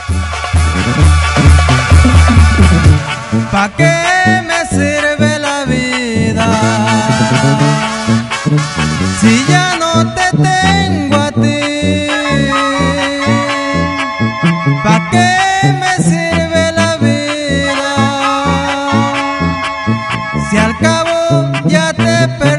¿Pa' qué me sirve la vida si ya no te tengo a ti? ¿Pa' qué me sirve la vida si al cabo ya te perdí?